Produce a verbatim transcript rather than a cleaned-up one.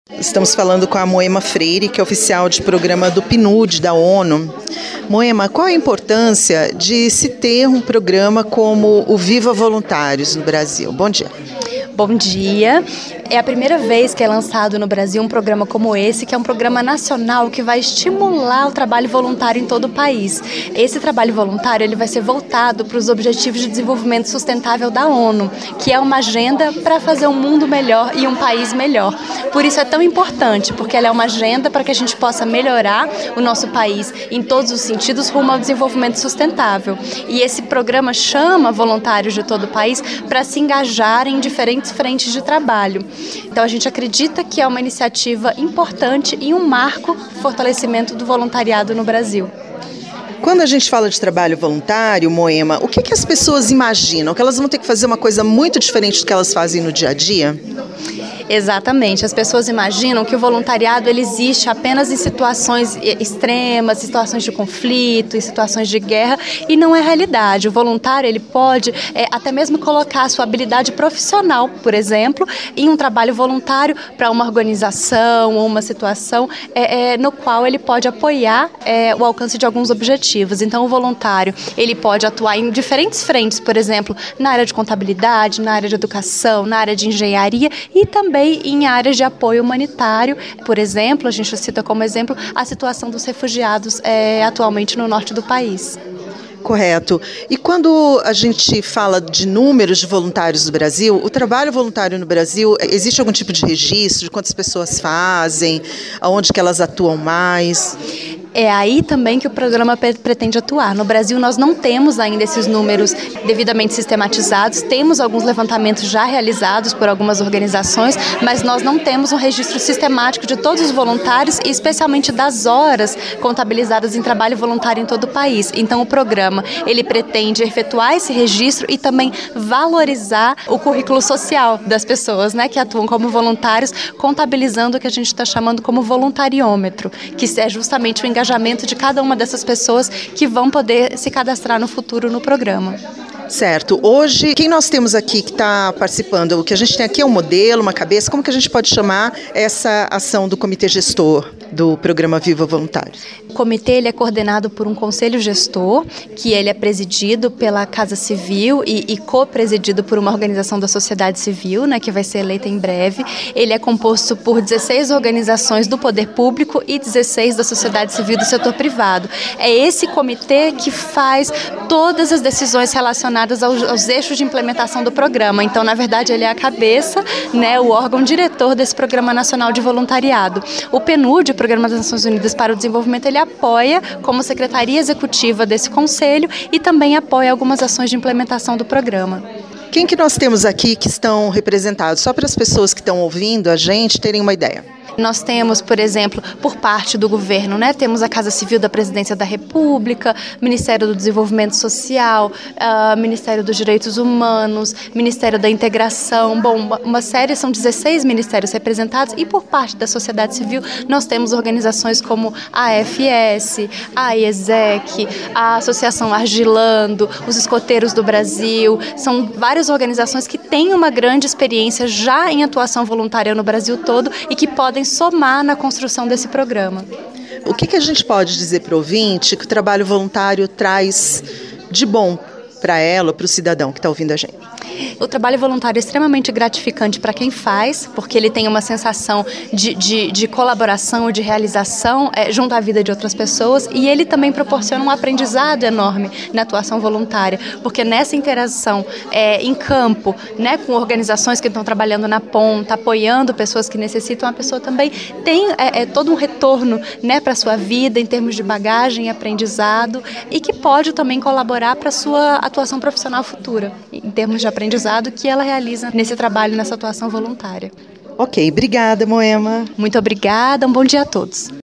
Estamos falando com a Moema Freire, que é oficial de programa do P N U D da ONU. Moema, qual a importância de se ter um programa como o Viva Voluntários no Brasil? Bom dia. Bom dia. É a primeira vez que é lançado no Brasil um programa como esse, que é um programa nacional que vai estimular o trabalho voluntário em todo o país. Esse trabalho voluntário ele vai ser voltado para os Objetivos de Desenvolvimento Sustentável da ONU, que é uma agenda para fazer um mundo melhor e um país melhor. Por isso é tão importante, porque ela é uma agenda para que a gente possa melhorar o nosso país em todos os sentidos rumo ao desenvolvimento sustentável. E esse programa chama voluntários de todo o país para se engajarem em diferentes frentes de trabalho. Então a gente acredita que é uma iniciativa importante e um marco no fortalecimento do voluntariado no Brasil. Quando a gente fala de trabalho voluntário, Moema, o que, que as pessoas imaginam? Que elas vão ter que fazer uma coisa muito diferente do que elas fazem no dia a dia? Exatamente. As pessoas imaginam que o voluntariado ele existe apenas em situações extremas, situações de conflito, em situações de guerra, e não é realidade. O voluntário ele pode é, até mesmo colocar a sua habilidade profissional, por exemplo, em um trabalho voluntário para uma organização ou uma situação é, é, no qual ele pode apoiar é, o alcance de alguns objetivos. Então, o voluntário ele pode atuar em diferentes frentes, por exemplo, na área de contabilidade, na área de educação, na área de engenharia e também em áreas de apoio humanitário. Por exemplo, a gente cita como exemplo a situação dos refugiados é, atualmente no norte do país. Correto. E quando a gente fala de números de voluntários no Brasil, o trabalho voluntário no Brasil, existe algum tipo de registro de quantas pessoas fazem, aonde que elas atuam mais? É aí também que o programa pretende atuar. No Brasil, nós não temos ainda esses números devidamente sistematizados, temos alguns levantamentos já realizados por algumas organizações, mas nós não temos um registro sistemático de todos os voluntários e especialmente das horas contabilizadas em trabalho voluntário em todo o país. Então, o programa ele pretende efetuar esse registro e também valorizar o currículo social das pessoas, né, que atuam como voluntários, contabilizando o que a gente está chamando como voluntariômetro, que é justamente o engajamento de cada uma dessas pessoas que vão poder se cadastrar no futuro no programa. Certo. Hoje, quem nós temos aqui que está participando? O que a gente tem aqui é um modelo, uma cabeça. Como que a gente pode chamar essa ação do comitê gestor do programa Viva Voluntários? O comitê ele é coordenado por um conselho gestor, que ele é presidido pela Casa Civil e, e co-presidido por uma organização da sociedade civil, né, que vai ser eleita em breve. Ele é composto por dezesseis organizações do poder público e dezesseis da sociedade civil do setor privado. É esse comitê que faz todas as decisões relacionadas Aos, aos eixos de implementação do programa. Então, na verdade, ele é a cabeça, né, o órgão diretor desse Programa Nacional de Voluntariado. O P N U D, o Programa das Nações Unidas para o Desenvolvimento, ele apoia como secretaria executiva desse conselho e também apoia algumas ações de implementação do programa. Quem que nós temos aqui que estão representados? Só para as pessoas que estão ouvindo a gente terem uma ideia. Nós temos, por exemplo, por parte do governo, né, temos a Casa Civil da Presidência da República, Ministério do Desenvolvimento Social, uh, Ministério dos Direitos Humanos, Ministério da Integração, bom, uma série, são dezesseis ministérios representados e por parte da sociedade civil nós temos organizações como a A F S, a IESEC, a Associação Argilando, os Escoteiros do Brasil, são várias organizações que têm uma grande experiência já em atuação voluntária no Brasil todo e que podem somar na construção desse programa. O que, que a gente pode dizer para o ouvinte que o trabalho voluntário traz de bom para ela, para o cidadão que está ouvindo a gente? O trabalho voluntário é extremamente gratificante para quem faz, porque ele tem uma sensação de, de, de colaboração, de realização é, junto à vida de outras pessoas, e ele também proporciona um aprendizado enorme na atuação voluntária, porque nessa interação é, em campo, né, com organizações que estão trabalhando na ponta, apoiando pessoas que necessitam, a pessoa também tem é, é, todo um retorno, né, para a sua vida em termos de bagagem e aprendizado, e que pode também colaborar para a sua atuação profissional futura, em termos de aprendizado que ela realiza nesse trabalho, nessa atuação voluntária. Ok, obrigada, Moema. Muito obrigada, um bom dia a todos.